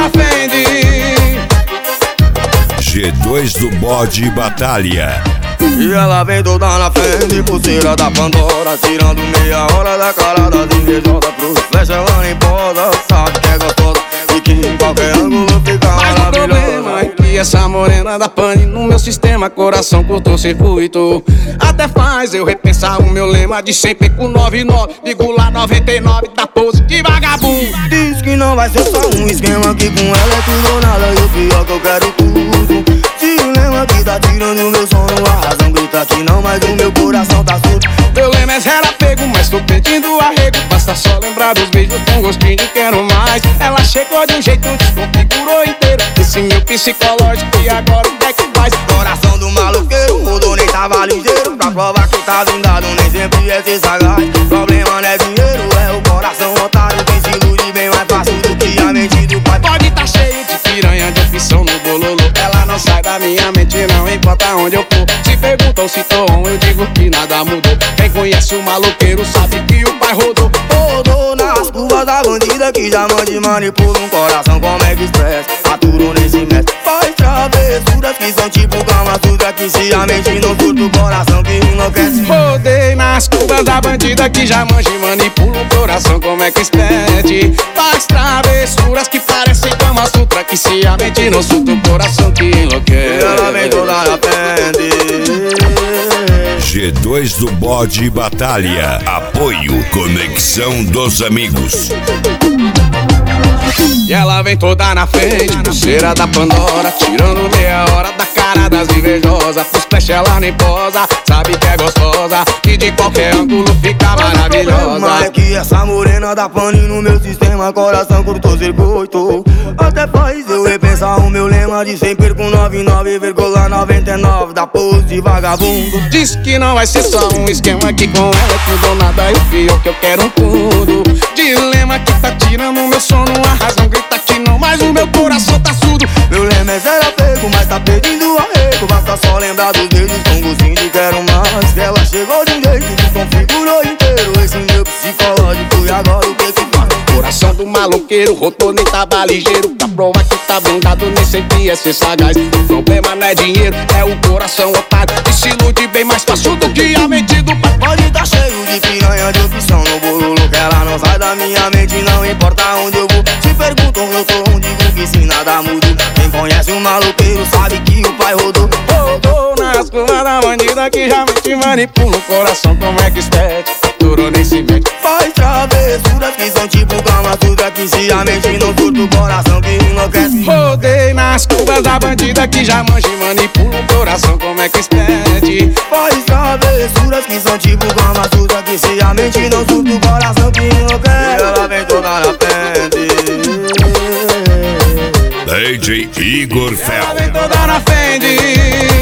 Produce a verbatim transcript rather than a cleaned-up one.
na frente. G dois do bode batalha. E ela vem toda na frente, pulseira da Pandora, tirando meia hora da cara das invejosas. Pro flecha ela nem posa, sabe que é gostosa e que em qualquer ângulo fica Mas o problema é que essa morena da pane no meu sistema, coração cortou circuito. Até faz eu repensar o meu lema de sempre com noventa e nove vírgula noventa e nove da pose de vagabundo. Diz que não vai ser só um esquema, que com ela é tudo ou nada, e o pior que eu quero tudo. Dilema que tá tirando meu sono, a razão grita que não, mas o meu coração tá surdo. Meu lema é zero apego, mas tô pedindo arrego. Basta só lembrar dos beijos com gostinho de quero mais. Ela chegou de um jeito, desconfigurou inteiro esse meu psicológico, e agora o que é que faz? Coração do maloqueiro, mudou, nem tava ligeiro. Pra provar que tá blindado, nem sempre é ser sagaz. Problema não é dinheiro, é o coração otário. Quem se ilude bem mais fácil do que a mente do pai. Pode tá cheio de piranha, de opção no bololô. Ela não sai da minha mente, não importa onde eu for. Se perguntam se tô on, eu digo que nada mudou. Quem conhece o maloqueiro sabe que o pai rodou. Rodou nas curvas da bandida que já mande manipula um coração como é que expressa. Aturo nesse mestre, faz travessuras que são tipo Kama Sutra, que se a mente não surta o coração que enlouquece. Rodei nas curvas da bandida que já manja e manipula o coração como é que expede. Faz travessuras que parecem Kama Sutra, que se a mente não surta o coração que enlouquece. Ela vem toda na frente. G dois do bode batalha. Apoio Conexão dos Amigos. E ela vem toda na frente, pulseira da Pandora, tirando meia hora da cara das invejosas. Pros flash ela nem posa, sabe que é gostosa e de qualquer ângulo fica maravilhosa. Mas é que essa morena da pane no meu sistema, coração cortou circuito. Até faz eu repensar o meu lema de sempre com noventa e nove vírgula noventa e nove da pose de vagabundo. Diz que não vai ser só um esquema, que com ela é tudo ou nada, e o pior que eu quero tudo. Dilema que tá tirando meu sono, a razão grita que não, mas o meu coração tá surdo. Meu lema é zero apego, mas tá pedindo arrego. Basta só lembrar dos beijos com gostinho de quero mais. Que ela chegou de um jeito que configurou inteiro esse meu psicológico, e agora o que que faz? Coração do maloqueiro, rodou, nem tava ligeiro. Pra provar que tá blindado, nem sempre é ser sagaz. O problema não é dinheiro, é o coração otário, que se ilude bem mais fácil do que a mente do pai. Pode tá cheio de piranha, de opção no bololo, que ela não sai da minha mente, não importa onde eu vou. Se perguntam eu tô onde, digo que se nada muda. Quem conhece o maloqueiro sabe que o pai rodou. Rodou nas curvas da bandida que já te manipula o coração como é que expede. Durou nem se mete. Faz travessuras que são tipo Kama Sutra, que se a mente não surta o coração que enlouquece. Rodei nas curvas da bandida que já manja e manipula o coração como é que expede. Faz travessuras que são tipo Kama Sutra, que se a mente não surta o coração que enlouquece. E ela vem toda na frente. D J Igor Fel. Ela vem toda na frente.